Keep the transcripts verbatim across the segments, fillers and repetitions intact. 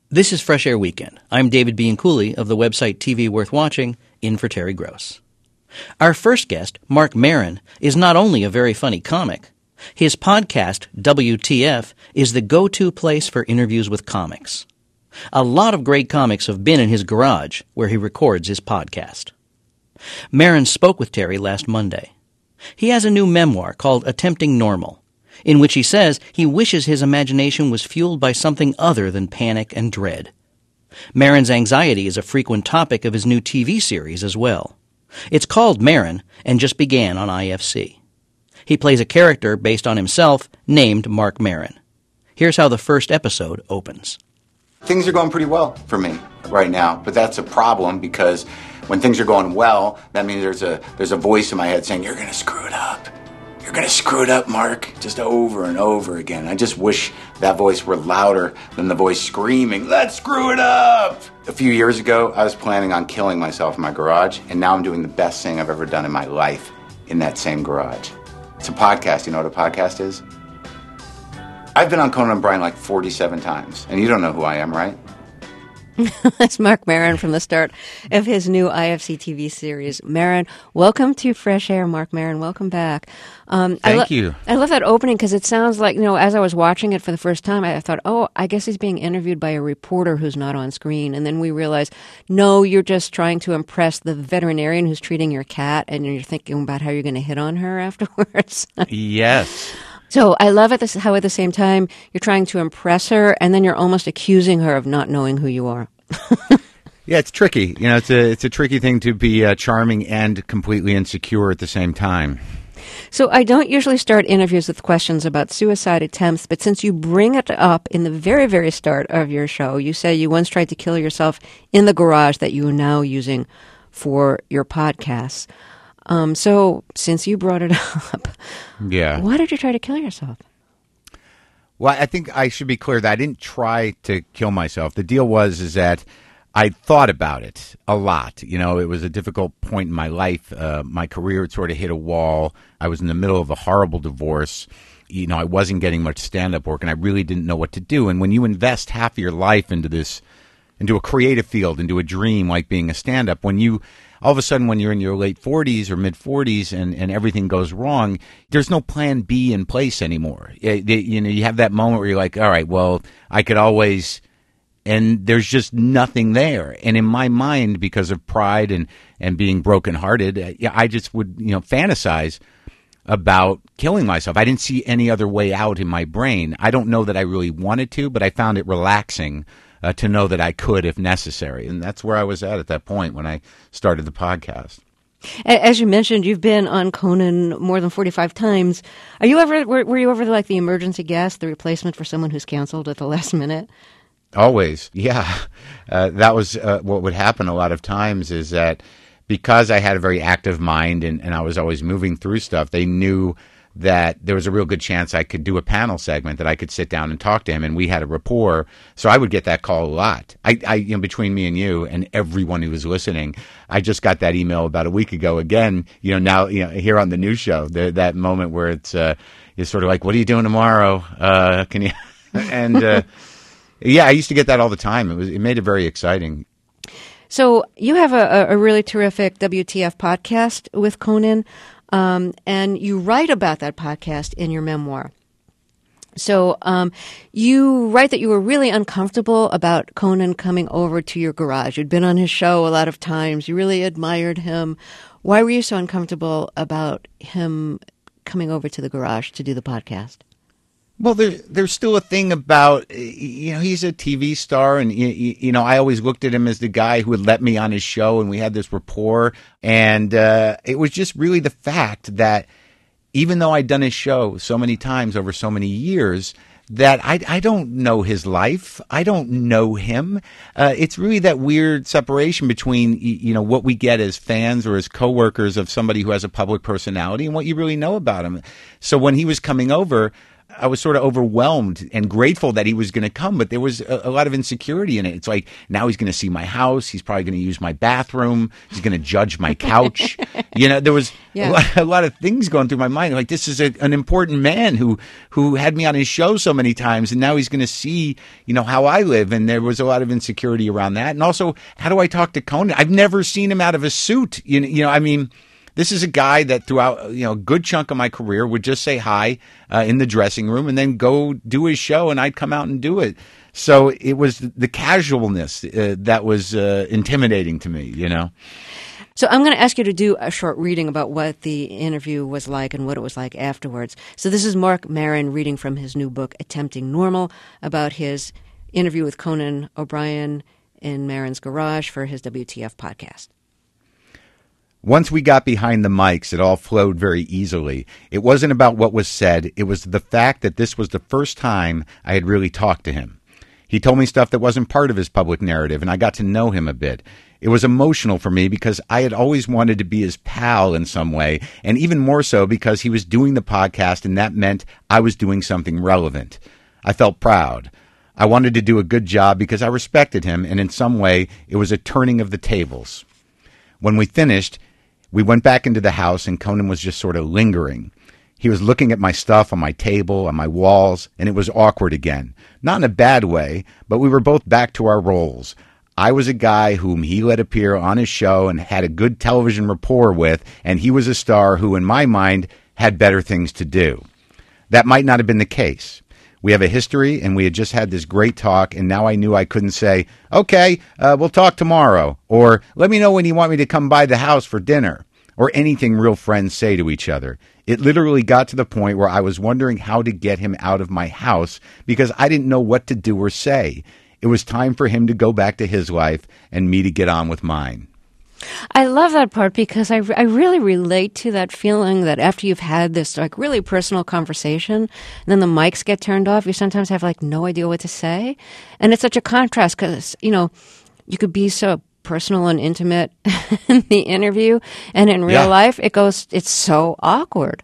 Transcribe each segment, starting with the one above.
This is Fresh Air Weekend. I'm David Bianculli of the website T V Worth Watching, in for Terry Gross. Our first guest, Marc Maron, is not only a very funny comic. His podcast, W T F, is the go-to place for interviews with comics. A lot of great comics have been in his garage, where he records his podcast. Maron spoke with Terry last Monday. He has a new memoir called Attempting Normal, in which he says he wishes his imagination was fueled by something other than panic and dread. Maron's anxiety is a frequent topic of his new T V series as well. It's called Maron and just began on I F C. He plays a character based on himself named Marc Maron. Here's how the first episode opens. Things are going pretty well for me right now, but that's a problem because when things are going well, that means there's a there's a voice in my head saying, "You're going to screw it up. You're going to screw it up, Mark," just over and over again. I just wish that voice were louder than the voice screaming, "Let's screw it up." A few years ago, I was planning on killing myself in my garage, and now I'm doing the best thing I've ever done in my life in that same garage. It's a podcast. You know what a podcast is? I've been on Conan O'Brien like forty-seven times, and you don't know who I am, right? That's Marc Maron from the start of his new I F C T V series. Maron, welcome to Fresh Air. Marc Maron, welcome back. Um, Thank I lo- you. I love that opening because it sounds like, you know, as I was watching it for the first time, I thought, oh, I guess he's being interviewed by a reporter who's not on screen. And then we realized, no, you're just trying to impress the veterinarian who's treating your cat, and you're thinking about how you're going to hit on her afterwards. Yes. So I love it, this, how at the same time you're trying to impress her, and then you're almost accusing her of not knowing who you are. Yeah, it's tricky. You know, it's a it's a tricky thing to be uh, charming and completely insecure at the same time. So I don't usually start interviews with questions about suicide attempts, but since you bring it up in the very, very start of your show, you say you once tried to kill yourself in the garage that you are now using for your podcasts. Um, so since you brought it up, yeah, why did you try to kill yourself? Well, I think I should be clear that I didn't try to kill myself. The deal was is that I thought about it a lot. You know, it was a difficult point in my life. Uh, my career had sort of hit a wall. I was in the middle of a horrible divorce. You know, I wasn't getting much stand-up work, and I really didn't know what to do. And when you invest half of your life into this, into a creative field, into a dream like being a stand-up, when you all of a sudden, when you're in your late forties or mid-forties and, and everything goes wrong, there's no plan B in place anymore. You know, you have that moment where you're like, all right, well, I could always, and there's just nothing there. And in my mind, because of pride and, and being brokenhearted, I just would, you know, fantasize about killing myself. I didn't see any other way out in my brain. I don't know that I really wanted to, but I found it relaxing Uh, to know that I could if necessary. And that's where I was at at that point when I started the podcast. As you mentioned, you've been on Conan more than forty-five times. Are you ever, were, were you ever like the emergency guest, the replacement for someone who's canceled at the last minute? Always, yeah. Uh, that was uh, what would happen a lot of times is that because I had a very active mind and, and I was always moving through stuff, they knew that there was a real good chance I could do a panel segment, that I could sit down and talk to him, and we had a rapport. So I would get that call a lot. I, I you know, between me and you and everyone who was listening, I just got that email about a week ago. Again, you know, now you know here on the new show, the, that moment where it's uh, you're sort of like, "What are you doing tomorrow? Uh, can you?" and uh, yeah, I used to get that all the time. It was it made it very exciting. So you have a, a really terrific W T F podcast with Conan. Um, and you write about that podcast in your memoir. So um, you write that you were really uncomfortable about Conan coming over to your garage. You'd been on his show a lot of times. You really admired him. Why were you so uncomfortable about him coming over to the garage to do the podcast? Well, there, there's still a thing about, you know, he's a T V star, and, you, you know, I always looked at him as the guy who would let me on his show, and we had this rapport, and uh, it was just really the fact that even though I'd done his show so many times over so many years, that I, I don't know his life. I don't know him. Uh, it's really that weird separation between, you know, what we get as fans or as coworkers of somebody who has a public personality and what you really know about him. So when he was coming over, I was sort of overwhelmed and grateful that he was going to come, but there was a, a lot of insecurity in it. It's like, now he's going to see my house. He's probably going to use my bathroom. He's going to judge my couch. You know, there was Yeah. a, lot, a lot of things going through my mind. Like, this is a, an important man who, who had me on his show so many times, and now he's going to see, you know, how I live. And there was a lot of insecurity around that. And also, how do I talk to Conan? I've never seen him out of a suit. You know, you know I mean, this is a guy that throughout, you know, a good chunk of my career would just say hi uh, in the dressing room and then go do his show, and I'd come out and do it. So it was the casualness uh, that was uh, intimidating to me, you know. So I'm going to ask you to do a short reading about what the interview was like and what it was like afterwards. So this is Marc Maron reading from his new book, Attempting Normal, about his interview with Conan O'Brien in Maron's garage for his W T F podcast. Once we got behind the mics, it all flowed very easily. It wasn't about what was said. It was the fact that this was the first time I had really talked to him. He told me stuff that wasn't part of his public narrative, and I got to know him a bit. It was emotional for me because I had always wanted to be his pal in some way, and even more so because he was doing the podcast, and that meant I was doing something relevant. I felt proud. I wanted to do a good job because I respected him, and in some way, it was a turning of the tables. When we finished, we went back into the house, and Conan was just sort of lingering. He was looking at my stuff on my table, on my walls, and it was awkward again. Not in a bad way, but we were both back to our roles. I was a guy whom he let appear on his show and had a good television rapport with, and he was a star who, in my mind, had better things to do. That might not have been the case. We have a history, and we had just had this great talk, and now I knew I couldn't say, okay, uh, we'll talk tomorrow, or let me know when you want me to come by the house for dinner, or anything real friends say to each other. It literally got to the point where I was wondering how to get him out of my house because I didn't know what to do or say. It was time for him to go back to his life and me to get on with mine. I love that part because I, I really relate to that feeling that after you've had this like really personal conversation and then the mics get turned off, you sometimes have like no idea what to say. And it's such a contrast because, you know, you could be so personal and intimate in the interview and in real Yeah. life, it goes, it's so awkward.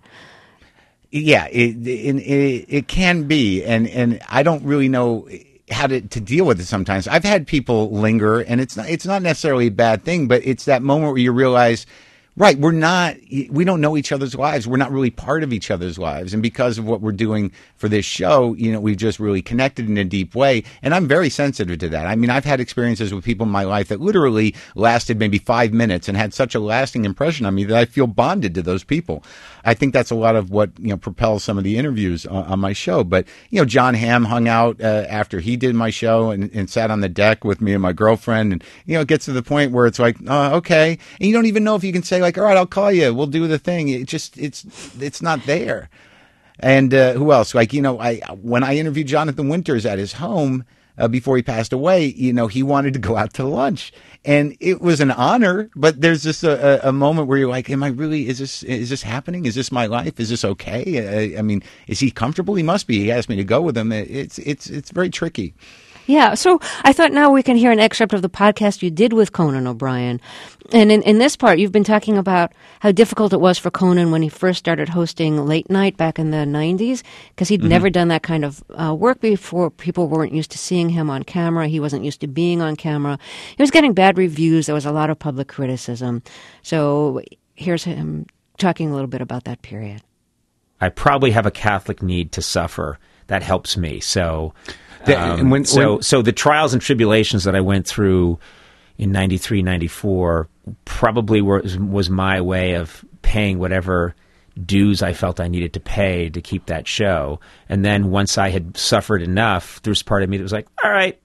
Yeah, it, it, it, it can be. And, and I don't really know how to, to deal with it sometimes. I've had people linger, and it's not, it's not necessarily a bad thing, but it's that moment where you realize, right, we're not, we don't know each other's lives. We're not really part of each other's lives. And because of what we're doing for this show, you know, we've just really connected in a deep way. And I'm very sensitive to that. I mean, I've had experiences with people in my life that literally lasted maybe five minutes and had such a lasting impression on me that I feel bonded to those people. I think that's a lot of what, you know, propels some of the interviews on, on my show. But, you know, John Hamm hung out uh, after he did my show and, and sat on the deck with me and my girlfriend. And, you know, it gets to the point where it's like, oh, okay. And you don't even know if you can say like, all right, I'll call you. We'll do the thing. It just, it's, it's not there. And uh, who else? Like, you know, I when I interviewed Jonathan Winters at his home uh, before he passed away, you know, he wanted to go out to lunch. And it was an honor, but there's just a, a moment where you're like, am I really, is this, is this happening? Is this my life? Is this okay? I, I mean, is he comfortable? He must be. He asked me to go with him. It's, it's, it's very tricky. Yeah, so I thought now we can hear an excerpt of the podcast you did with Conan O'Brien. And in, in this part, you've been talking about how difficult it was for Conan when he first started hosting late night back in the nineties, because he'd mm-hmm. never done that kind of uh, work before. People weren't used to seeing him on camera. He wasn't used to being on camera. He was getting bad reviews. There was a lot of public criticism. So here's him talking a little bit about that period. I probably have a Catholic need to suffer. That helps me. So... Um, when, so, when, so the trials and tribulations that I went through in ninety-three, ninety-four probably was, was my way of paying whatever dues I felt I needed to pay to keep that show. And then once I had suffered enough, there's part of me that was like, all right.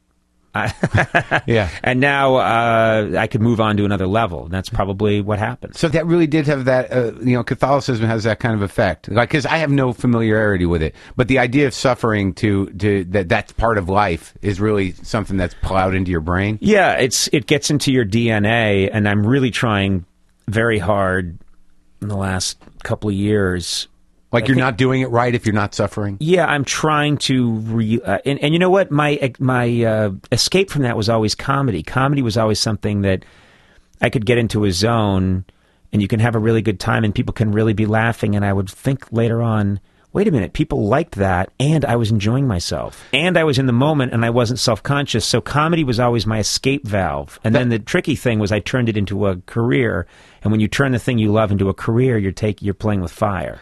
yeah. And now uh, I could move on to another level. And that's probably what happened. So that really did have that, uh, you know, Catholicism has that kind of effect. Like, because I have no familiarity with it, but the idea of suffering to, to that that's part of life is really something that's plowed into your brain. Yeah, it's it gets into your D N A, and I'm really trying very hard in the last couple of years. Like, you're not doing it right if you're not suffering? Yeah, I'm trying to... Re, uh, and, and you know what? My my uh, escape from that was always comedy. Comedy was always something that I could get into a zone, and you can have a really good time, and people can really be laughing, and I would think later on, wait a minute, people liked that, and I was enjoying myself. And I was in the moment, and I wasn't self-conscious, so comedy was always my escape valve. And then the tricky thing was I turned it into a career, and when you turn the thing you love into a career, you're, take, you're playing with fire.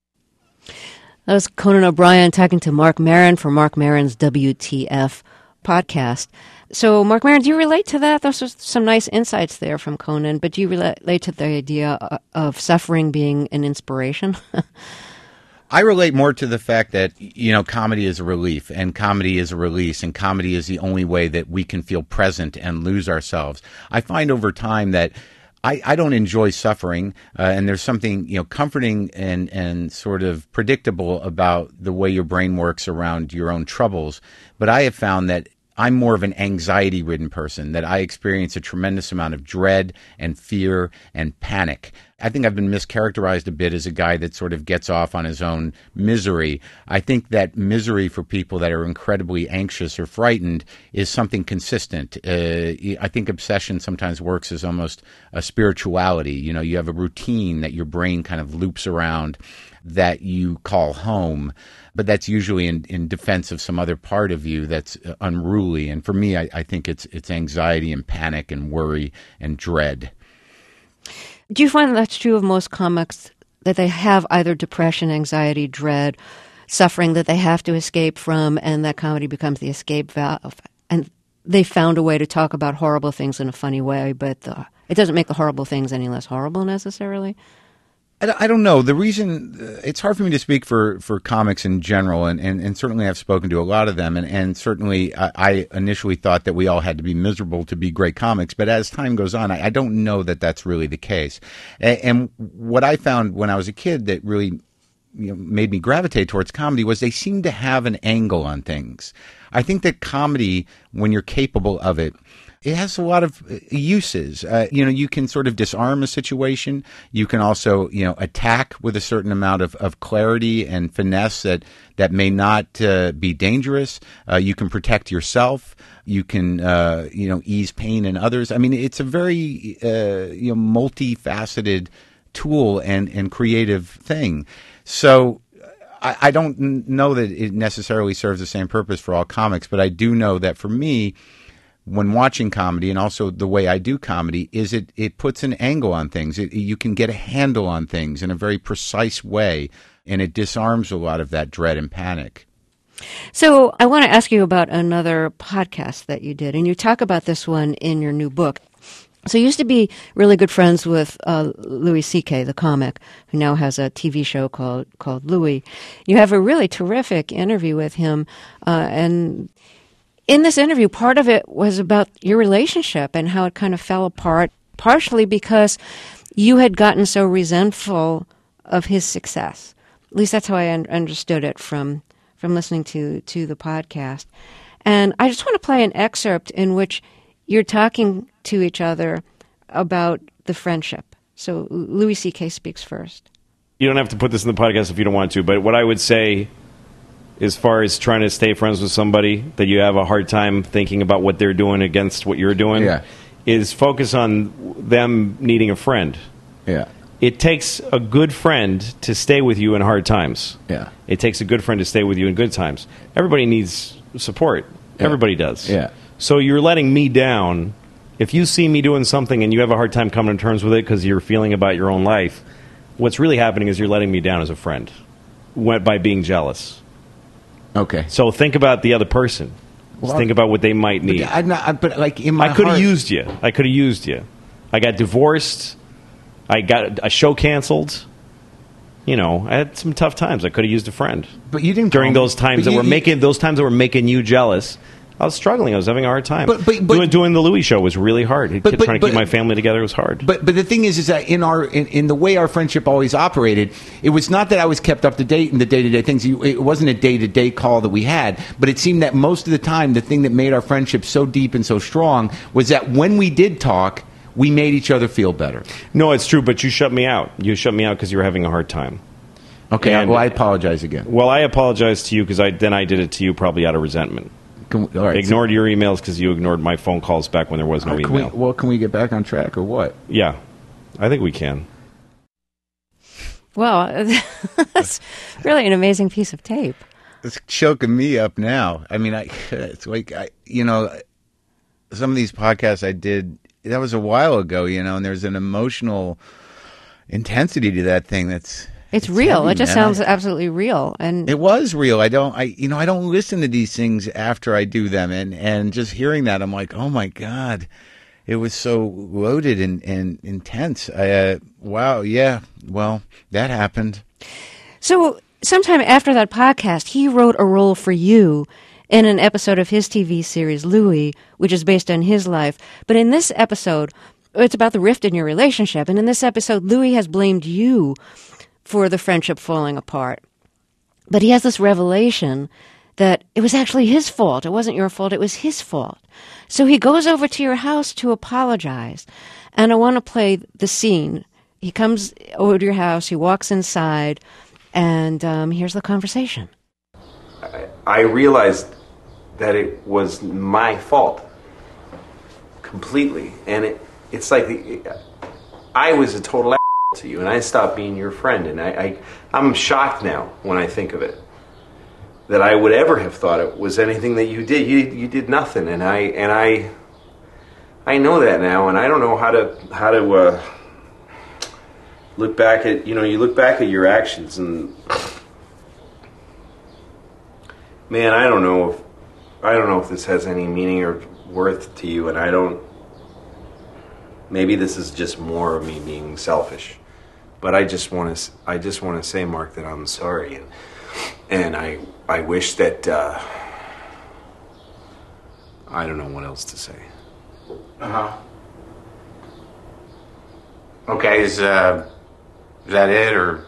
That was Conan O'Brien talking to Marc Maron for Marc Maron's W T F podcast. So, Marc Maron, do you relate to that? Those are some nice insights there from Conan, but do you relate to the idea of suffering being an inspiration? I relate more to the fact that, you know, comedy is a relief, and comedy is a release, and comedy is the only way that we can feel present and lose ourselves. I find over time that I, I don't enjoy suffering, uh, and there's something, you know, comforting and, and sort of predictable about the way your brain works around your own troubles. But I have found that I'm more of an anxiety-ridden person, that I experience a tremendous amount of dread and fear and panic. I think I've been mischaracterized a bit as a guy that sort of gets off on his own misery. I think that misery for people that are incredibly anxious or frightened is something consistent. Uh, I think obsession sometimes works as almost a spirituality. You know, you have a routine that your brain kind of loops around that you call home, but that's usually in, in defense of some other part of you that's unruly. And for me, I, I think it's it's anxiety and panic and worry and dread. Do you find that that's true of most comics, that they have either depression, anxiety, dread, suffering that they have to escape from, and that comedy becomes the escape valve? And they found a way to talk about horrible things in a funny way, but the, it doesn't make the horrible things any less horrible necessarily? I don't know. The reason, uh, it's hard for me to speak for, for comics in general, and, and, and certainly I've spoken to a lot of them, and, and certainly I, I initially thought that we all had to be miserable to be great comics, but as time goes on, I, I don't know that that's really the case. And, and what I found when I was a kid that really, you know, made me gravitate towards comedy was they seemed to have an angle on things. I think that comedy, when you're capable of it, it has a lot of uses. Uh, you know, you can sort of disarm a situation. You can also, you know, attack with a certain amount of, of clarity and finesse that, that may not uh, be dangerous. Uh, you can protect yourself. You can, uh, you know, ease pain in others. I mean, it's a very, uh, you know, multifaceted tool and, and creative thing. So I, I don't know that it necessarily serves the same purpose for all comics, but I do know that for me, when watching comedy, and also the way I do comedy, is it, it puts an angle on things. It, you can get a handle on things in a very precise way, and it disarms a lot of that dread and panic. So I want to ask you about another podcast that you did, and you talk about this one in your new book. So you used to be really good friends with uh, Louis C K, the comic, who now has a T V show called called Louis. You have a really terrific interview with him, uh, and in this interview, part of it was about your relationship and how it kind of fell apart, partially because you had gotten so resentful of his success. At least that's how I un- understood it from from listening to, to the podcast. And I just want to play an excerpt in which you're talking to each other about the friendship. So Louis C K speaks first. You don't have to put this in the podcast if you don't want to, but what I would say as far as trying to stay friends with somebody that you have a hard time thinking about what they're doing against what you're doing, yeah. is focus on them needing a friend. Yeah. It takes a good friend to stay with you in hard times. Yeah. It takes a good friend to stay with you in good times. Everybody needs support. Yeah. Everybody does. Yeah. So you're letting me down. If you see me doing something and you have a hard time coming to terms with it because you're feeling about your own life, what's really happening is you're letting me down as a friend by being jealous. Okay. So think about the other person. Just Well, think about what they might need. But, I'm not, but like in my I could have heart- used you. I could have used you. I got divorced. I got a show canceled. You know, I had some tough times. I could have used a friend. But you didn't during call me- those times but that you- were you- making those times that were making you jealous. I was struggling. I was having a hard time. But- but- but- doing, doing the Louis show was really hard. But- but- trying to but- keep my family together was hard. But but the thing is, is that in our in, in the way our friendship always operated, it was not that I was kept up to date in the day to day things. You- It wasn't a day to day call that we had, but it seemed that most of the time, the thing that made our friendship so deep and so strong was that when we did talk, we made each other feel better. No, it's true. But you shut me out. You shut me out because you were having a hard time. Okay, And- well, I apologize again. Well, I apologize to you because I then I did it to you probably out of resentment. Can we, all right, Ignored your emails because you ignored my phone calls back when there was so, no all right, can we, email. well, can we get back on track or what? Yeah, I think we can. Well, that's really an amazing piece of tape. It's choking me up now. I mean, I it's like I, you know, some of these podcasts I did, that was a while ago, you know, and there's an emotional intensity to that thing that's it's, it's real. heavy, it just man. sounds I, absolutely real, and it was real. I don't, I you know, I don't listen to these things after I do them, and and just hearing that, I'm like, oh my God. It was so loaded and, and intense. I, uh, wow, yeah. Well, that happened. So sometime after that podcast, he wrote a role for you in an episode of his T V series, Louie, which is based on his life. But in this episode, it's about the rift in your relationship. And in this episode, Louie has blamed you for the friendship falling apart. But he has this revelation that it was actually his fault. It wasn't your fault. It was his fault. So he goes over to your house to apologize. And I want to play the scene. He comes over to your house. He walks inside. And um, here's the conversation. I, I realized that it was my fault. Completely. And it, it's like the, I was a total asshole to you. And I stopped being your friend. And I, I, I'm shocked now when I think of it. That I would ever have thought it was anything that you did. You you did nothing, and I and I I know that now, and I don't know how to how to uh, look back at you know you look back at your actions, and man, I don't know if I don't know if this has any meaning or worth to you, and I don't. Maybe this is just more of me being selfish, but I just want to I just want to say, Mark, that I'm sorry, and and I. I wish that, uh, I don't know what else to say. Uh-huh. Okay, is, uh, is that it, or?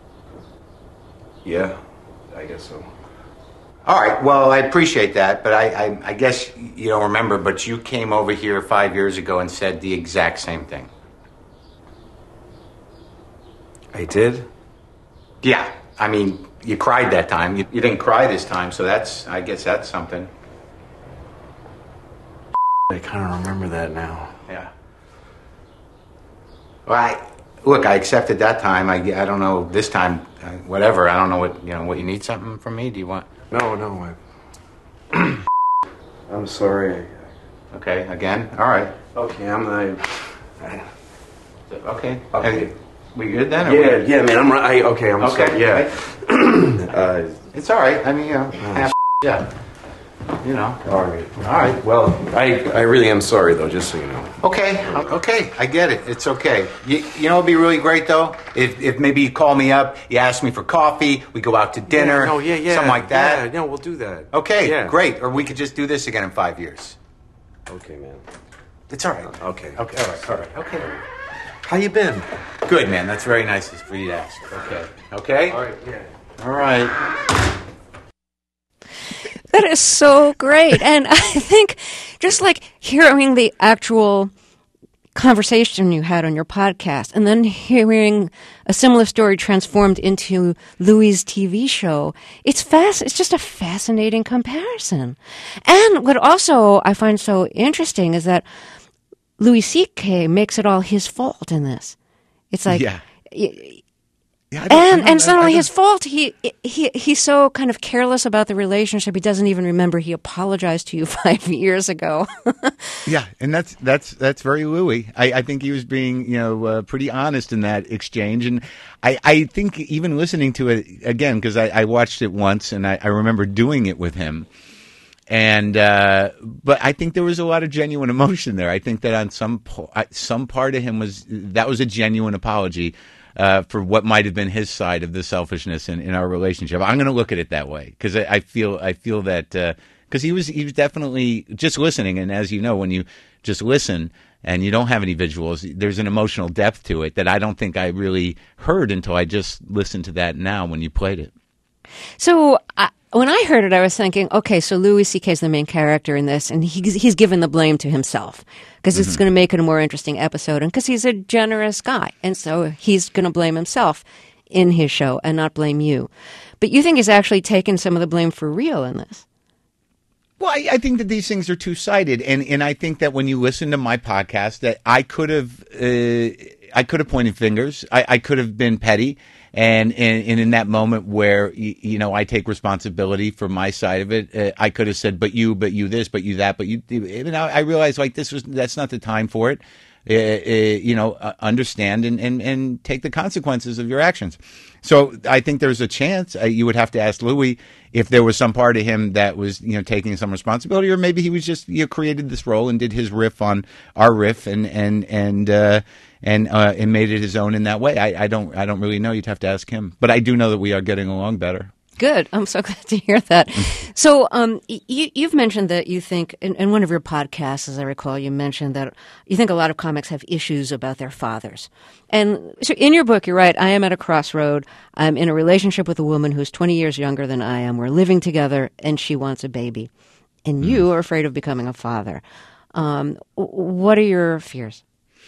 Yeah, I guess so. All right, well, I appreciate that, but I, I, I guess you don't remember, but you came over here five years ago and said the exact same thing. I did? Yeah, I mean... You cried that time. You, you didn't cry this time, so that's, I guess that's something. I kind of remember that now. Yeah. Well, I, look, I accepted that time. I, I don't know, this time, uh, whatever. I don't know what, you know, what you need something from me? Do you want? No, no. I, I'm sorry. Okay, again? All right. Okay, I'm the... I, okay. Okay. Hey, we good then? Or yeah, we... yeah, man. I'm I, okay. I'm okay. sorry. Yeah. uh, it's all right. I mean, you know, half yeah. You know. All right. All right. Well, I I really am sorry though. Just so you know. Okay. Okay. I get it. It's okay. You, you know, it'd be really great though if if maybe you call me up, you ask me for coffee, we go out to dinner. Yeah, no, yeah, yeah, something like that. Yeah, no, we'll do that. Okay. Yeah. Great. Or we could just do this again in five years. Okay, man. It's all right. Okay. Okay. All right. All right. Okay. How you been? Good, man. That's very nice for you to ask. Okay. Okay? All right, yeah. All right. That is so great. And I think just like hearing the actual conversation you had on your podcast and then hearing a similar story transformed into Louie's T V show, it's fast. It's just a fascinating comparison. And what also I find so interesting is that Louis C K makes it all his fault in this. It's like, Yeah. y- Yeah, I don't- I and don't- and it's not I- I only don't- his fault. He he he's so kind of careless about the relationship. He doesn't even remember he apologized to you five years ago. Yeah, and that's that's that's very Louis. I, I think he was being you know uh, pretty honest in that exchange, and I, I think even listening to it again because I, I watched it once and I, I remember doing it with him, and uh, but I think there was a lot of genuine emotion there. I think that on some po- some part of him was that was a genuine apology. Uh, for what might have been his side of the selfishness in, in our relationship, I'm going to look at it that way because I, I feel I feel that because uh, he was he was definitely just listening, and as you know, when you just listen and you don't have any visuals, there's an emotional depth to it that I don't think I really heard until I just listened to that now when you played it. So I, when I heard it, I was thinking, okay, so Louis C K is the main character in this, and he's, he's given the blame to himself because mm-hmm. it's going to make it a more interesting episode, and because he's a generous guy, and so he's going to blame himself in his show and not blame you. But you think he's actually taken some of the blame for real in this? Well, I, I think that these things are two-sided, and and I think that when you listen to my podcast, that I could have uh, I could have pointed fingers, I, I could have been petty, And, and, and in that moment where, you, you know, I take responsibility for my side of it, uh, I could have said, but you, but you this, but you that, but you, and I, I realized like this was, that's not the time for it. Uh, uh, you know, uh, understand and, and, and take the consequences of your actions. So I think there's a chance uh, you would have to ask Louis if there was some part of him that was, you know, taking some responsibility, or maybe he was just, you know, created this role and did his riff on our riff and and and uh, and uh, and made it his own in that way. I, I don't I don't really know. You'd have to ask him. But I do know that we are getting along better. Good. I'm so glad to hear that. So um, you, you've mentioned that you think, in, in one of your podcasts, as I recall, you mentioned that you think a lot of comics have issues about their fathers. And so in your book, you're right, I am at a crossroad. I'm in a relationship with a woman who's twenty years younger than I am. We're living together, and she wants a baby. And you are afraid of becoming a father. Um, what are your fears?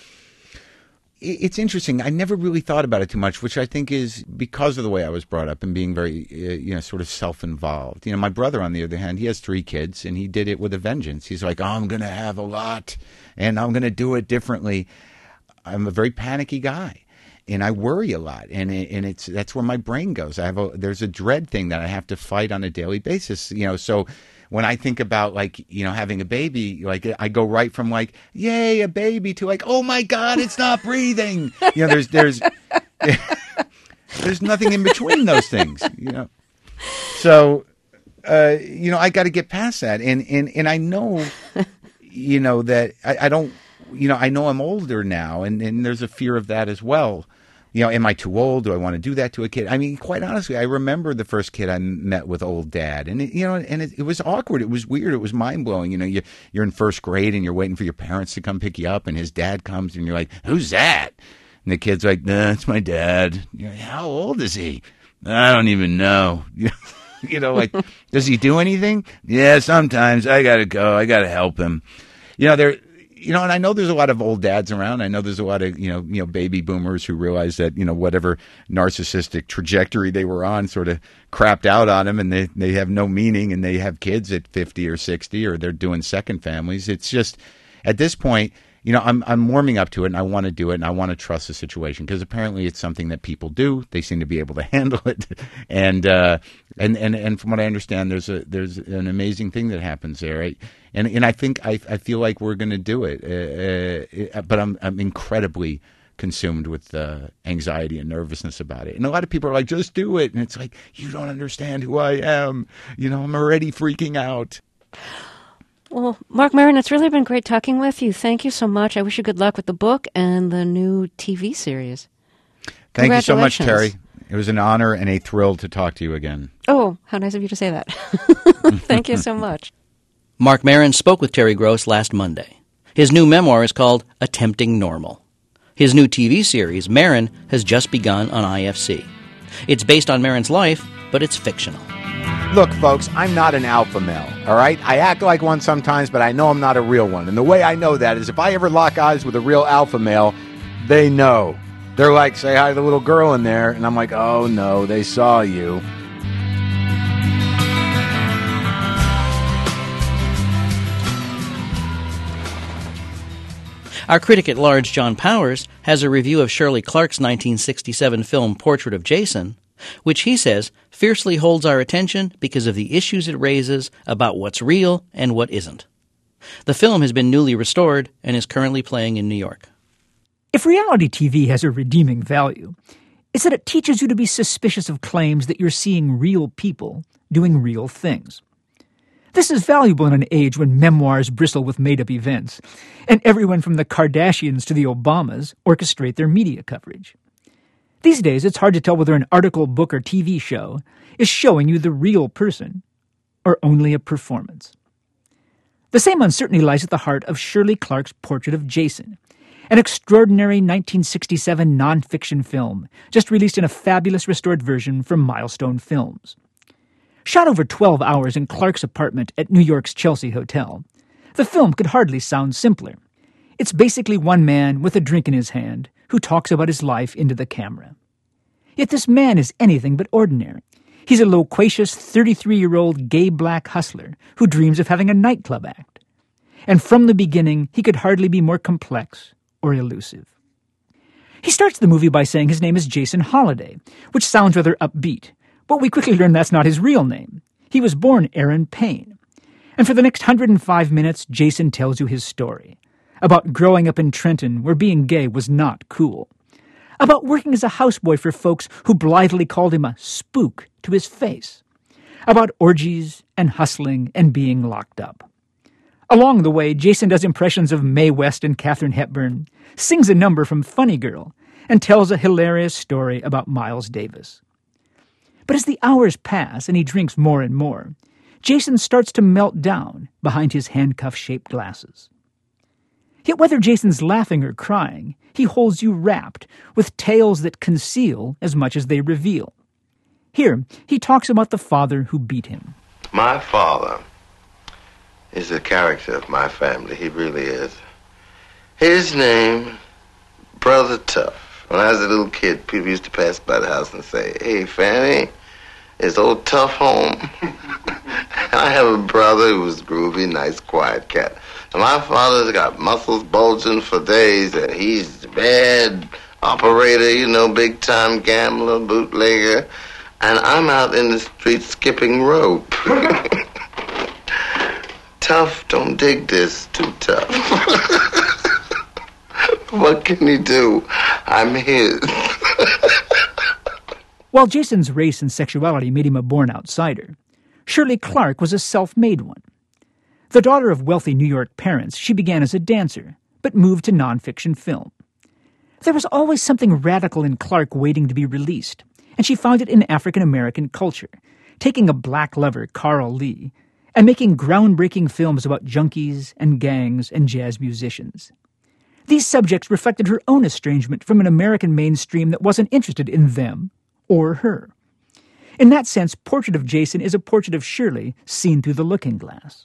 It's interesting. I never really thought about it too much, which I think is because of the way I was brought up and being very, uh, you know, sort of self-involved. You know, my brother, on the other hand, he has three kids, and he did it with a vengeance. He's like, oh, I'm going to have a lot, and I'm going to do it differently. I'm a very panicky guy, and I worry a lot, and it, and it's that's where my brain goes. I have a there's a dread thing that I have to fight on a daily basis. You know, so. When I think about, like, you know, having a baby, like, I go right from, like, yay, a baby, to, like, oh, my God, it's not breathing. You know, there's there's there's nothing in between those things, you know. So, uh, you know, I got to get past that. And, and, and I know, you know, that I, I don't, you know, I know I'm older now, and, and there's a fear of that as well. You know, am I too old? Do I want to do that to a kid? I mean, quite honestly, I remember the first kid I met with old dad, and it, you know, and it, it was awkward. It was weird. It was mind blowing. You know, you you're in first grade and you're waiting for your parents to come pick you up, and his dad comes, and you're like, "Who's that?" And the kid's like, "Nah, it's my dad." You're like, how old is he? I don't even know. You know, like, does he do anything? Yeah, sometimes. I gotta go. I gotta help him. You know, there. You know, and I know there's a lot of old dads around. I know there's a lot of, you know, you know, baby boomers who realize that, you know, whatever narcissistic trajectory they were on sort of crapped out on them, and they, they have no meaning, and they have kids at fifty or sixty, or they're doing second families. It's just, at this point, you know, I'm I'm warming up to it, and I want to do it, and I want to trust the situation, because apparently it's something that people do. They seem to be able to handle it, and uh, and and and from what I understand, there's a there's an amazing thing that happens there, right? And and I think I I feel like we're going to do it, uh, uh, but I'm I'm incredibly consumed with uh, anxiety and nervousness about it. And a lot of people are like, just do it, and it's like, you don't understand who I am. You know, I'm already freaking out. Well, Marc Maron, it's really been great talking with you. Thank you so much. I wish you good luck with the book and the new T V series. Thank you so much, Terry. It was an honor and a thrill to talk to you again. Oh, how nice of you to say that. Thank you so much. Marc Maron spoke with Terry Gross last Monday. His new memoir is called Attempting Normal. His new T V series, Maron, has just begun on I F C. It's based on Maron's life, but it's fictional. Look, folks, I'm not an alpha male, all right? I act like one sometimes, but I know I'm not a real one. And the way I know that is if I ever lock eyes with a real alpha male, they know. They're like, say hi to the little girl in there, and I'm like, oh, no, they saw you. Our critic at large, John Powers, has a review of Shirley Clarke's nineteen sixty-seven film Portrait of Jason, which he says fiercely holds our attention because of the issues it raises about what's real and what isn't. The film has been newly restored and is currently playing in New York. If reality T V has a redeeming value, it's that it teaches you to be suspicious of claims that you're seeing real people doing real things. This is valuable in an age when memoirs bristle with made-up events, and everyone from the Kardashians to the Obamas orchestrate their media coverage. These days, it's hard to tell whether an article, book, or T V show is showing you the real person or only a performance. The same uncertainty lies at the heart of Shirley Clarke's Portrait of Jason, an extraordinary nineteen sixty-seven nonfiction film just released in a fabulous restored version from Milestone Films. Shot over twelve hours in Clarke's apartment at New York's Chelsea Hotel, the film could hardly sound simpler. It's basically one man with a drink in his hand who talks about his life into the camera. Yet this man is anything but ordinary. He's a loquacious thirty-three-year-old gay black hustler who dreams of having a nightclub act. And from the beginning, he could hardly be more complex or elusive. He starts the movie by saying his name is Jason Holliday, which sounds rather upbeat, but we quickly learn that's not his real name. He was born Aaron Payne. And for the next one hundred five minutes, Jason tells you his story. About growing up in Trenton, where being gay was not cool. About working as a houseboy for folks who blithely called him a spook to his face. About orgies and hustling and being locked up. Along the way, Jason does impressions of Mae West and Katharine Hepburn, sings a number from Funny Girl, and tells a hilarious story about Miles Davis. But as the hours pass and he drinks more and more, Jason starts to melt down behind his handcuff-shaped glasses. Yet whether Jason's laughing or crying, he holds you wrapped with tales that conceal as much as they reveal. Here, he talks about the father who beat him. My father is a character of my family. He really is. His name, Brother Tough. When I was a little kid, people used to pass by the house and say, "Hey, Fanny, is old Tough home?" I have a brother who was groovy, nice, quiet cat. And my father's got muscles bulging for days, and he's a bad operator, you know, big-time gambler, bootlegger. And I'm out in the street skipping rope. Tough, don't dig this, too tough. What can he do? I'm his. While Jason's race and sexuality made him a born outsider, Shirley Clarke was a self-made one. The daughter of wealthy New York parents, she began as a dancer, but moved to nonfiction film. There was always something radical in Clarke waiting to be released, and she found it in African-American culture, taking a black lover, Carl Lee, and making groundbreaking films about junkies and gangs and jazz musicians. These subjects reflected her own estrangement from an American mainstream that wasn't interested in them or her. In that sense, Portrait of Jason is a portrait of Shirley seen through the looking glass.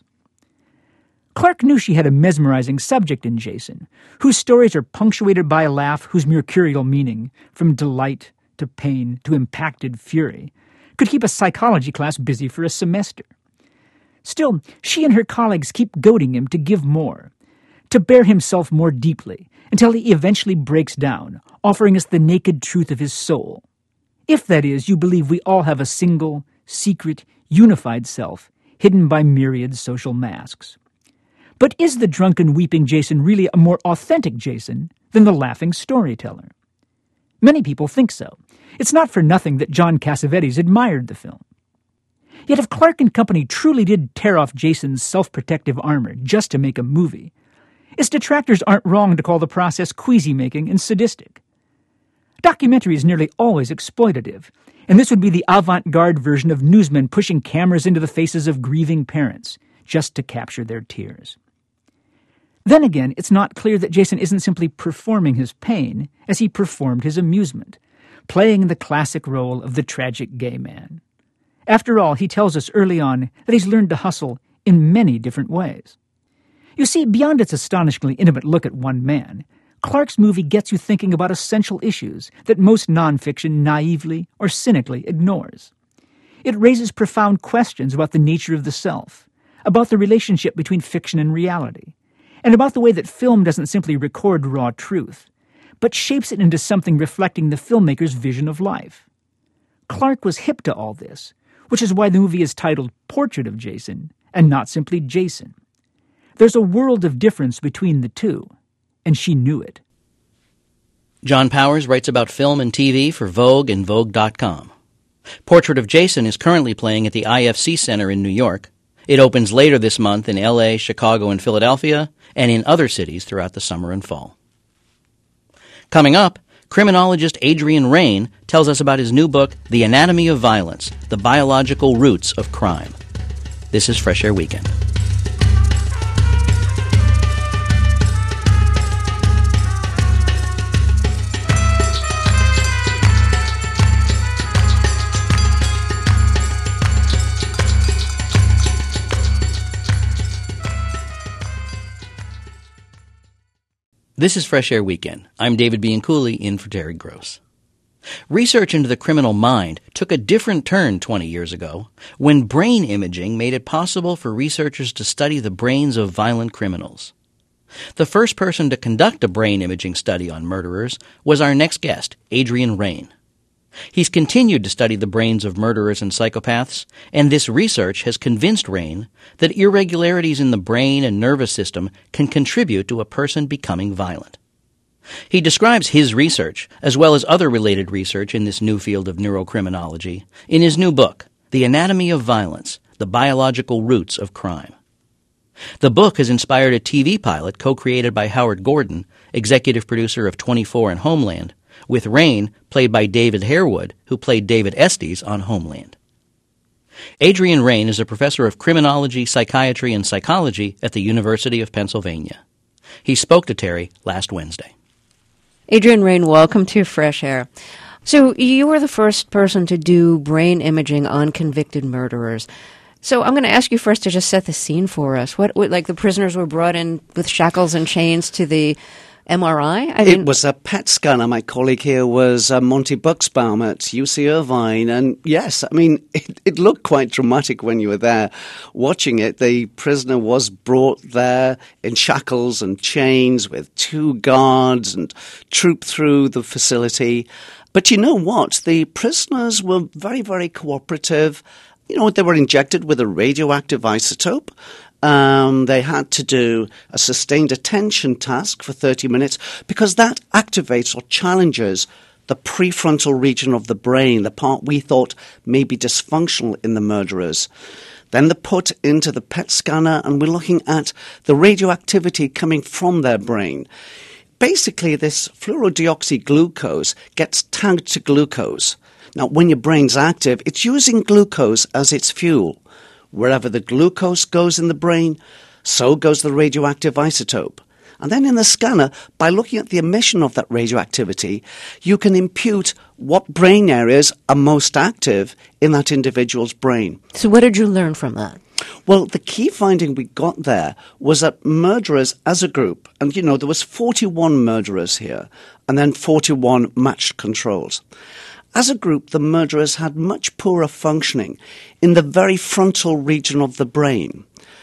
Clarke knew she had a mesmerizing subject in Jason, whose stories are punctuated by a laugh whose mercurial meaning, from delight to pain to impacted fury, could keep a psychology class busy for a semester. Still, she and her colleagues keep goading him to give more, to bear himself more deeply, until he eventually breaks down, offering us the naked truth of his soul. If, that is, you believe we all have a single, secret, unified self, hidden by myriad social masks. But is the drunken, weeping Jason really a more authentic Jason than the laughing storyteller? Many people think so. It's not for nothing that John Cassavetes admired the film. Yet if Clarke and company truly did tear off Jason's self-protective armor just to make a movie, its detractors aren't wrong to call the process queasy-making and sadistic. Documentary is nearly always exploitative, and this would be the avant-garde version of newsmen pushing cameras into the faces of grieving parents just to capture their tears. Then again, it's not clear that Jason isn't simply performing his pain as he performed his amusement, playing the classic role of the tragic gay man. After all, he tells us early on that he's learned to hustle in many different ways. You see, beyond its astonishingly intimate look at one man, Clarke's movie gets you thinking about essential issues that most nonfiction naively or cynically ignores. It raises profound questions about the nature of the self, about the relationship between fiction and reality, and about the way that film doesn't simply record raw truth, but shapes it into something reflecting the filmmaker's vision of life. Clarke was hip to all this, which is why the movie is titled Portrait of Jason, and not simply Jason. There's a world of difference between the two, and she knew it. John Powers writes about film and T V for Vogue and Vogue dot com. Portrait of Jason is currently playing at the I F C Center in New York. It opens later this month in L A, Chicago, and Philadelphia, and in other cities throughout the summer and fall. Coming up, criminologist Adrian Raine tells us about his new book, The Anatomy of Violence, The Biological Roots of Crime. This is Fresh Air Weekend. This is Fresh Air Weekend. I'm David Bianculli, in for Terry Gross. Research into the criminal mind took a different turn twenty years ago when brain imaging made it possible for researchers to study the brains of violent criminals. The first person to conduct a brain imaging study on murderers was our next guest, Adrian Raine. He's continued to study the brains of murderers and psychopaths, and this research has convinced Raine that irregularities in the brain and nervous system can contribute to a person becoming violent. He describes his research, as well as other related research in this new field of neurocriminology, in his new book, The Anatomy of Violence, The Biological Roots of Crime. The book has inspired a T V pilot co-created by Howard Gordon, executive producer of twenty-four and Homeland, with Raine played by David Harewood, who played David Estes on Homeland. Adrian Raine is a professor of criminology, psychiatry, and psychology at the University of Pennsylvania. He spoke to Terry last Wednesday. Adrian Raine, welcome to Fresh Air. So you were the first person to do brain imaging on convicted murderers. So I'm going to ask you first to just set the scene for us. What, what like the prisoners were brought in with shackles and chains to the M R I? I mean, it was a P E T scanner. My colleague here was uh, Monty Buxbaum at U C Irvine. And yes, I mean, it, it looked quite dramatic when you were there watching it. The prisoner was brought there in shackles and chains with two guards and trooped through the facility. But you know what? The prisoners were very, very cooperative. You know, they were injected with a radioactive isotope. Um, they had to do a sustained attention task for thirty minutes because that activates or challenges the prefrontal region of the brain, the part we thought may be dysfunctional in the murderers. Then they're put into the P E T scanner and we're looking at the radioactivity coming from their brain. Basically, this fluorodeoxyglucose gets tagged to glucose. Now, when your brain's active, it's using glucose as its fuel. Wherever the glucose goes in the brain, so goes the radioactive isotope. And then in the scanner, by looking at the emission of that radioactivity, you can impute what brain areas are most active in that individual's brain. So what did you learn from that? Well, the key finding we got there was that murderers as a group, and you know, there was forty-one murderers here, and then forty-one matched controls. As a group, the murderers had much poorer functioning in the very frontal region of the brain.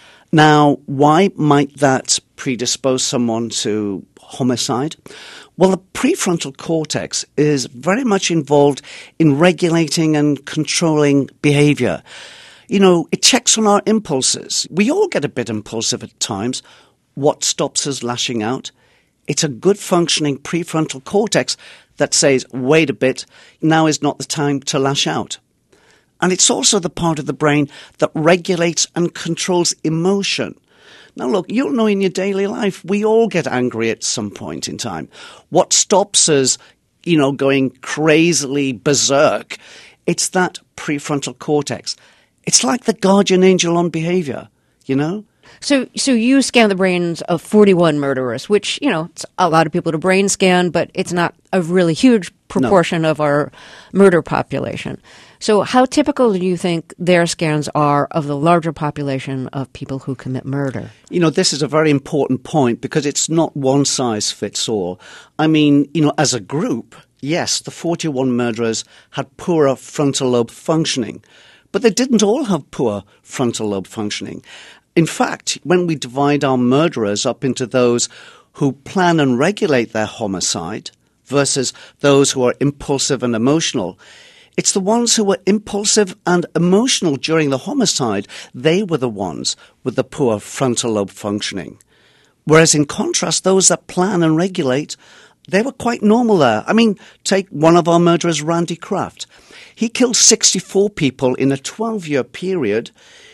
Now, why might that predispose someone to homicide? Well, the prefrontal cortex is very much involved in regulating and controlling behavior. You know, it checks on our impulses. We all get a bit impulsive at times. What stops us lashing out? It's a good functioning prefrontal cortex that says, wait a bit, now is not the time to lash out. And it's also the part of the brain that regulates and controls emotion. Now look, you'll know in your daily life, we all get angry at some point in time. What stops us, you know, going crazily berserk? It's that prefrontal cortex. It's like the guardian angel on behavior, you know? So so you scan the brains of forty-one murderers, which, you know, it's a lot of people to brain scan, but it's not a really huge proportion no. of our murder population. So how typical do you think their scans are of the larger population of people who commit murder? You know, this is a very important point because it's not one size fits all. I mean, you know, as a group, yes, the forty-one murderers had poorer frontal lobe functioning, but they didn't all have poor frontal lobe functioning. In fact, when we divide our murderers up into those who plan and regulate their homicide versus those who are impulsive and emotional, it's the ones who were impulsive and emotional during the homicide, they were the ones with the poor frontal lobe functioning. Whereas in contrast, those that plan and regulate, they were quite normal there. I mean, take one of our murderers, Randy Kraft. He killed sixty-four people in a twelve-year period,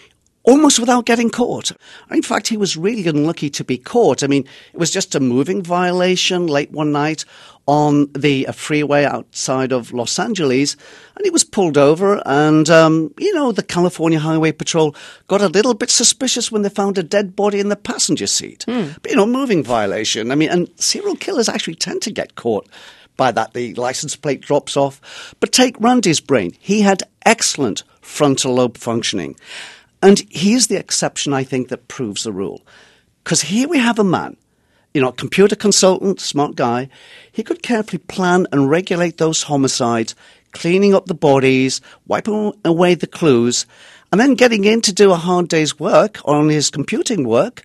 almost without getting caught. In fact, he was really unlucky to be caught. I mean, it was just a moving violation late one night on the a freeway outside of Los Angeles, and he was pulled over, and, um, you know, the California Highway Patrol got a little bit suspicious when they found a dead body in the passenger seat. Mm. But, you know, moving violation. I mean, and serial killers actually tend to get caught by that. The license plate drops off. But take Randy's brain. He had excellent frontal lobe functioning. And here's the exception, I think, that proves the rule. Because here we have a man, you know, a computer consultant, smart guy. He could carefully plan and regulate those homicides, cleaning up the bodies, wiping away the clues, and then getting in to do a hard day's work on his computing work.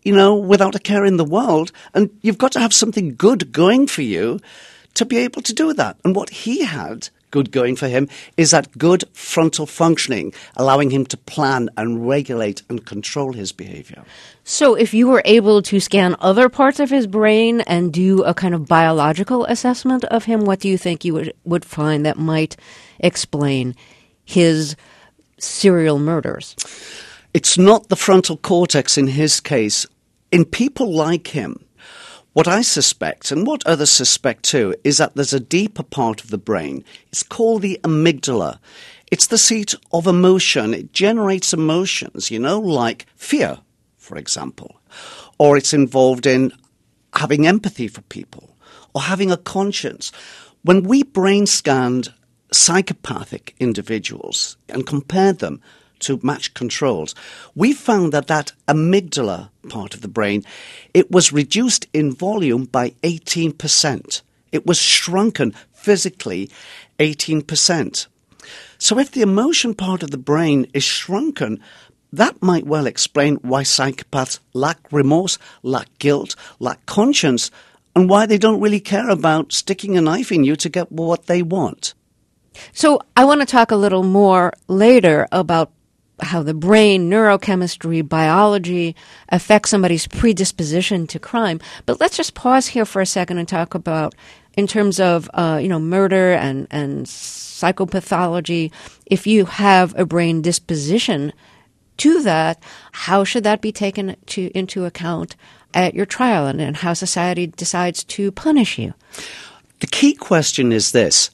you know, without a care in the world. And you've got to have something good going for you to be able to do that. And what he had good going for him is that good frontal functioning, allowing him to plan and regulate and control his behavior. So if you were able to scan other parts of his brain and do a kind of biological assessment of him, what do you think you would, would find that might explain his serial murders? It's not the frontal cortex in his case. In people like him, what I suspect, and what others suspect too, is that there's a deeper part of the brain. It's called the amygdala. It's the seat of emotion. It generates emotions, you know, like fear, for example. Or it's involved in having empathy for people, or having a conscience. When we brain scanned psychopathic individuals and compared them to match controls, we found that that amygdala part of the brain, it was reduced in volume by eighteen percent. It was shrunken physically eighteen percent. So if the emotion part of the brain is shrunken, that might well explain why psychopaths lack remorse, lack guilt, lack conscience, and why they don't really care about sticking a knife in you to get what they want. So I want to talk a little more later about how the brain, neurochemistry, biology affects somebody's predisposition to crime. But let's just pause here for a second and talk about, in terms of, uh, you know, murder and, and psychopathology, if you have a brain disposition to that, how should that be taken to, into account at your trial and, and how society decides to punish you? The key question is this.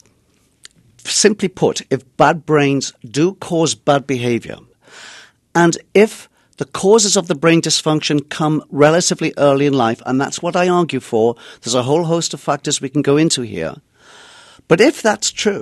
Simply put, if bad brains do cause bad behavior, and if the causes of the brain dysfunction come relatively early in life, and that's what I argue for, there's a whole host of factors we can go into here. But if that's true,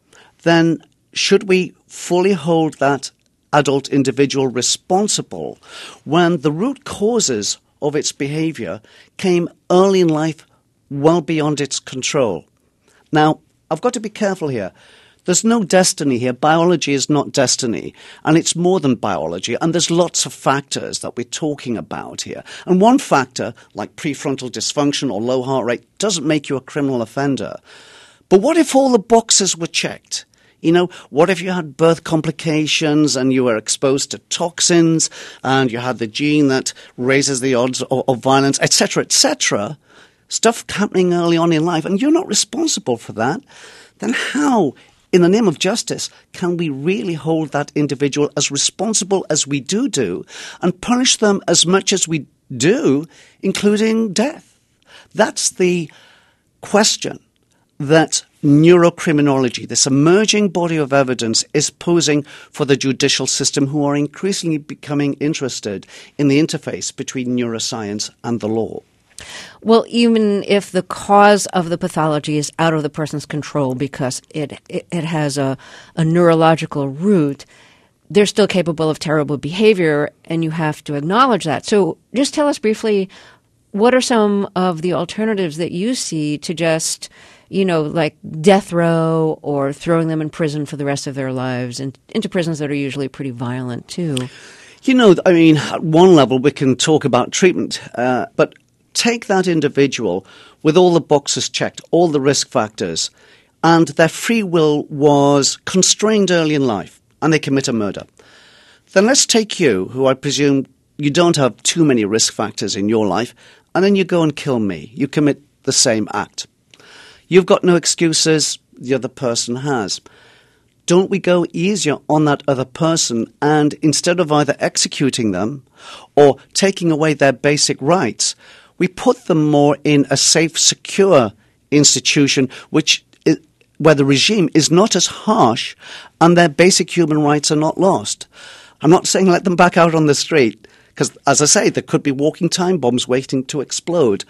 then should we fully hold that adult individual responsible when the root causes of its behavior came early in life, well beyond its control? Now, I've got to be careful here. There's no destiny here. Biology is not destiny, and it's more than biology, and there's lots of factors that we're talking about here. And one factor, like prefrontal dysfunction or low heart rate, doesn't make you a criminal offender. But what if all the boxes were checked? You know, what if you had birth complications and you were exposed to toxins and you had the gene that raises the odds of, of violence, et cetera, et cetera, stuff happening early on in life, and you're not responsible for that? Then how, in the name of justice, can we really hold that individual as responsible as we do do and punish them as much as we do, including death? That's the question that neurocriminology, this emerging body of evidence, is posing for the judicial system, who are increasingly becoming interested in the interface between neuroscience and the law. Well, even if the cause of the pathology is out of the person's control because it it, it has a, a neurological root, they're still capable of terrible behavior, and you have to acknowledge that. So just tell us briefly, what are some of the alternatives that you see to just, you know, like death row or throwing them in prison for the rest of their lives, and into prisons that are usually pretty violent too? You know, I mean, at one level we can talk about treatment, uh, but take that individual with all the boxes checked, all the risk factors, and their free will was constrained early in life, and they commit a murder. Then let's take you, who I presume you don't have too many risk factors in your life, and then you go and kill me. You commit the same act. You've got no excuses, the other person has. Don't we go easier on that other person, and instead of either executing them or taking away their basic rights, we put them more in a safe, secure institution which is, where the regime is not as harsh and their basic human rights are not lost. I'm not saying let them back out on the street, because, as I say, there could be walking time bombs waiting to explode.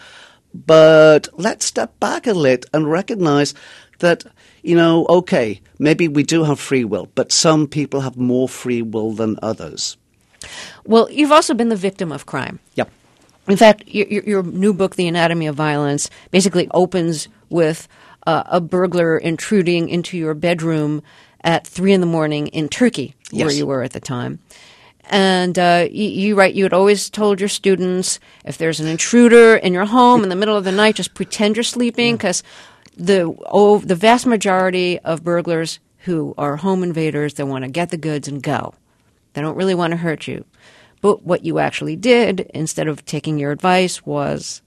But let's step back a little and recognize that, you know, okay, maybe we do have free will, but some people have more free will than others. Well, you've also been the victim of crime. Yep. In fact, your, your new book, The Anatomy of Violence, basically opens with uh, a burglar intruding into your bedroom at three in the morning in Turkey, yes. where you were at the time. And uh, you, you write, you had always told your students, if there's an intruder in your home in the middle of the night, just pretend you're sleeping, because the oh, the vast majority of burglars who are home invaders, they want to get the goods and go. They don't really want to hurt you. But what you actually did, instead of taking your advice, was...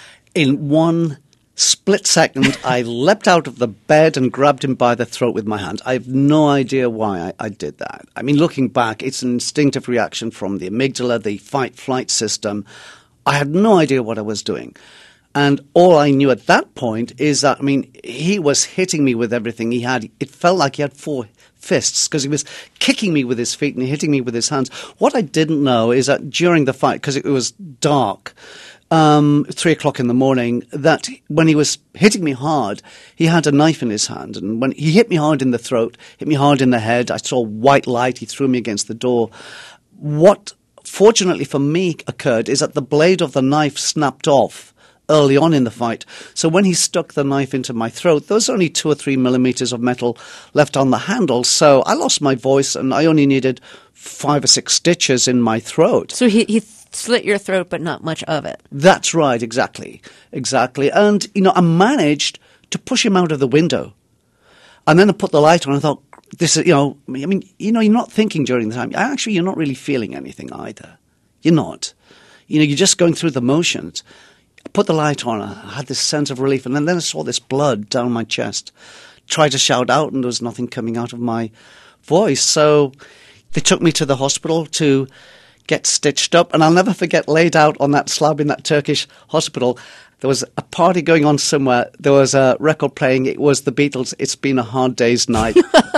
In one split second, I leapt out of the bed and grabbed him by the throat with my hand. I have no idea why I, I did that. I mean, looking back, it's an instinctive reaction from the amygdala, the fight-flight system. I had no idea what I was doing. And all I knew at that point is that, I mean, he was hitting me with everything he had. It felt like he had four fists because he was kicking me with his feet and hitting me with his hands. What I didn't know is that during the fight, because it was dark, um, three o'clock in the morning, that when he was hitting me hard, he had a knife in his hand. And when he hit me hard in the throat, hit me hard in the head, I saw white light, he threw me against the door. What, fortunately for me, occurred is that the blade of the knife snapped off early on in the fight. So when he stuck the knife into my throat, there was only two or three millimeters of metal left on the handle. So I lost my voice and I only needed five or six stitches in my throat. So he, he slit your throat, but not much of it. That's right, exactly. Exactly. And, you know, I managed to push him out of the window. And then I put the light on and I thought, this is, you know, I mean, you know, you're not thinking during the time. Actually, you're not really feeling anything either. You're not. You know, you're just going through the motions. I put the light on, I had this sense of relief, and then, then I saw this blood down my chest. Tried to shout out, and there was nothing coming out of my voice. So they took me to the hospital to get stitched up, and I'll never forget, laid out on that slab in that Turkish hospital, there was a party going on somewhere. There was a record playing. It was the Beatles' It's Been a Hard Day's Night.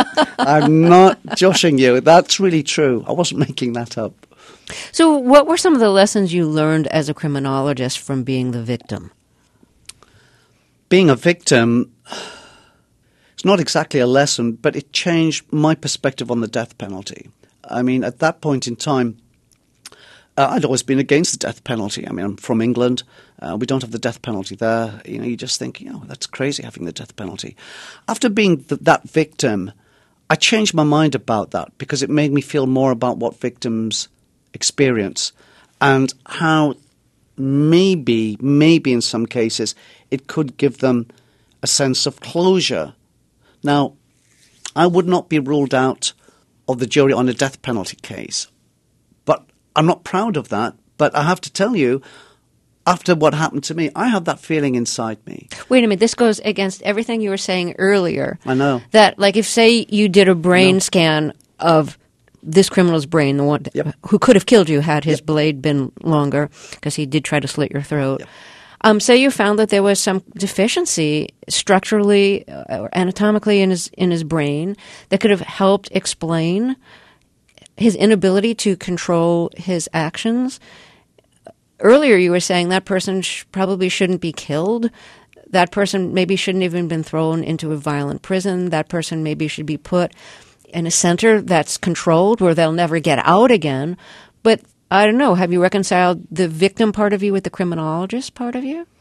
I'm not joshing you. That's really true. I wasn't making that up. So what were some of the lessons you learned as a criminologist from being the victim? Being a victim, it's not exactly a lesson, but it changed my perspective on the death penalty. I mean, at that point in time, uh, I'd always been against the death penalty. I mean, I'm from England. Uh, we don't have the death penalty there. You know, you just think, you know, that's crazy having the death penalty. After being th- that victim, I changed my mind about that because it made me feel more about what victims experience and how maybe, maybe in some cases, it could give them a sense of closure. Now, I would not be ruled out of the jury on a death penalty case, but I'm not proud of that. But I have to tell you, after what happened to me, I have that feeling inside me. Wait a minute, this goes against everything you were saying earlier. I know. That, like, if, say, you did a brain scan of this criminal's brain, the one yep. who could have killed you had his yep. blade been longer, because he did try to slit your throat. Yep. Um, say you found that there was some deficiency structurally uh, or anatomically in his in his brain that could have helped explain his inability to control his actions. Earlier you were saying that person sh- probably shouldn't be killed. That person maybe shouldn't even been thrown into a violent prison. That person maybe should be put in a center that's controlled where they'll never get out again. But I don't know, have you reconciled the victim part of you with the criminologist part of you?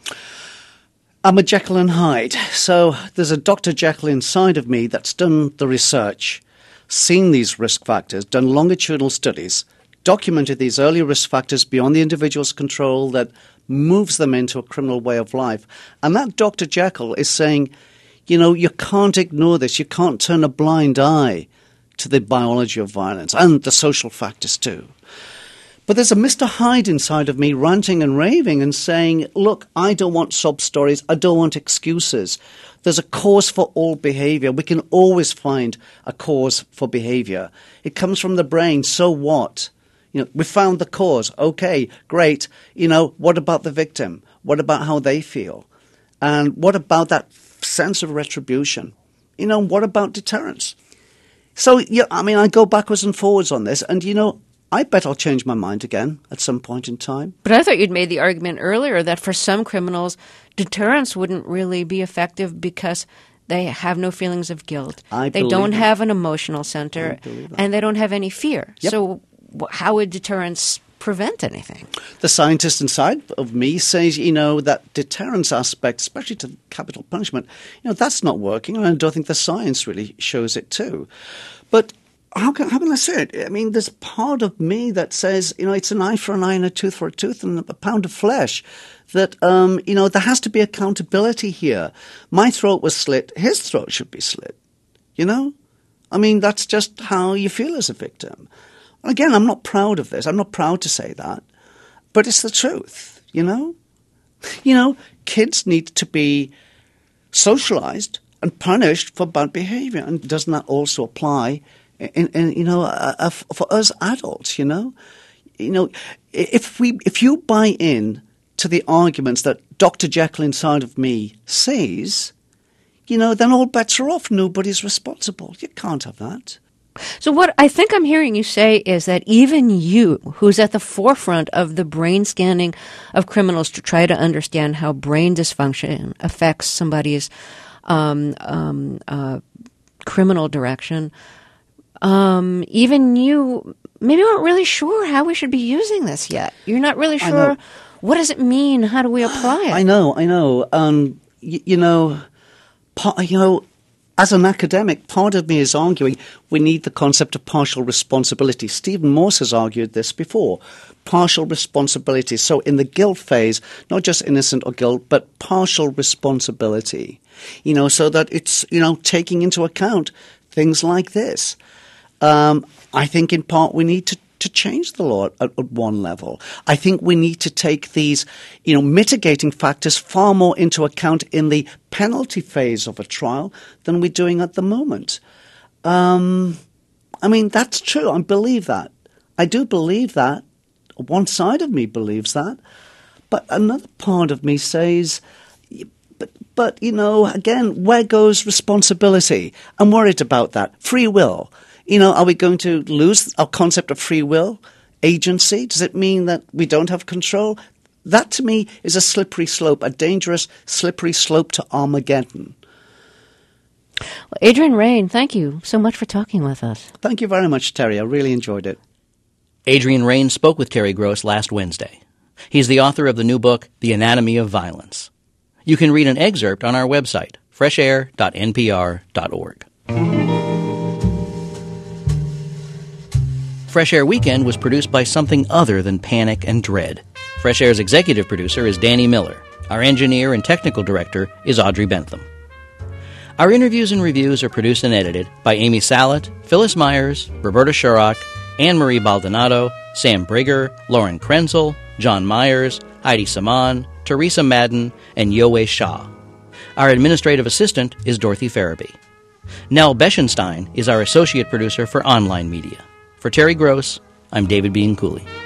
I'm a Jekyll and Hyde. So there's a Doctor Jekyll inside of me that's done the research, seen these risk factors, done longitudinal studies, documented these early risk factors beyond the individual's control that moves them into a criminal way of life. And that Doctor Jekyll is saying, you know, you can't ignore this. You can't turn a blind eye to the biology of violence and the social factors too. But there's a Mister Hyde inside of me ranting and raving and saying, look, I don't want sob stories. I don't want excuses. There's a cause for all behavior. We can always find a cause for behavior. It comes from the brain. So what? You know, we found the cause. Okay, great. You know, what about the victim? What about how they feel? And what about that sense of retribution? You know, what about deterrence? So, yeah, I mean, I go backwards and forwards on this. And, you know, I bet I'll change my mind again at some point in time. But I thought you'd made the argument earlier that for some criminals, deterrence wouldn't really be effective because they have no feelings of guilt. I they believe don't that. have an emotional center, and they don't have any fear. Yep. So wh- how would deterrence prevent anything? The scientist inside of me says, you know, that deterrence aspect, especially to capital punishment, you know, that's not working. And I don't think the science really shows it too. But how can, how can I say it? I mean, there's part of me that says, you know, it's an eye for an eye and a tooth for a tooth and a pound of flesh. That, um, you know, there has to be accountability here. My throat was slit. His throat should be slit. You know? I mean, that's just how you feel as a victim. Again, I'm not proud of this. I'm not proud to say that. But it's the truth, you know? You know, kids need to be socialized and punished for bad behavior. And doesn't that also apply, in, in, you know, uh, uh, for us adults, you know? You know, if we, if you buy in to the arguments that Doctor Jekyll inside of me says, you know, then all bets are off. Nobody's responsible. You can't have that. So what I think I'm hearing you say is that even you, who's at the forefront of the brain scanning of criminals to try to understand how brain dysfunction affects somebody's um, um, uh, criminal direction, um, even you maybe aren't really sure how we should be using this yet. You're not really sure. What does it mean? How do we apply it? I know, I know. Um, y- you know, part, you know, as an academic, part of me is arguing we need the concept of partial responsibility. Stephen Morse has argued this before. Partial responsibility. So in the guilt phase, not just innocent or guilt, but partial responsibility. You know, so that it's, you know, taking into account things like this. Um, I think in part we need to to change the law at, at one level. I think we need to take these, you know, mitigating factors far more into account in the penalty phase of a trial than we're doing at the moment. Um, I mean, that's true. I believe that. I do believe that. One side of me believes that. But another part of me says, but, but you know, again, where goes responsibility? I'm worried about that. Free will. You know, are we going to lose our concept of free will, agency? Does it mean that we don't have control? That, to me, is a slippery slope, a dangerous, slippery slope to Armageddon. Well, Adrian Raine, thank you so much for talking with us. Thank you very much, Terry. I really enjoyed it. Adrian Raine spoke with Terry Gross last Wednesday. He's the author of the new book, The Anatomy of Violence. You can read an excerpt on our website, fresh air dot n p r dot org. Fresh Air Weekend was produced by something other than panic and dread. Fresh Air's executive producer is Danny Miller. Our engineer and technical director is Audrey Bentham. Our interviews and reviews are produced and edited by Amy Salet, Phyllis Myers, Roberta Shurock, Anne-Marie Baldonado, Sam Brigger, Lauren Krenzel, John Myers, Heidi Saman, Teresa Madden, and Yoe Shah. Our administrative assistant is Dorothy Farabee. Nell Beschenstein is our associate producer for online media. For Terry Gross, I'm David Bean Cooley.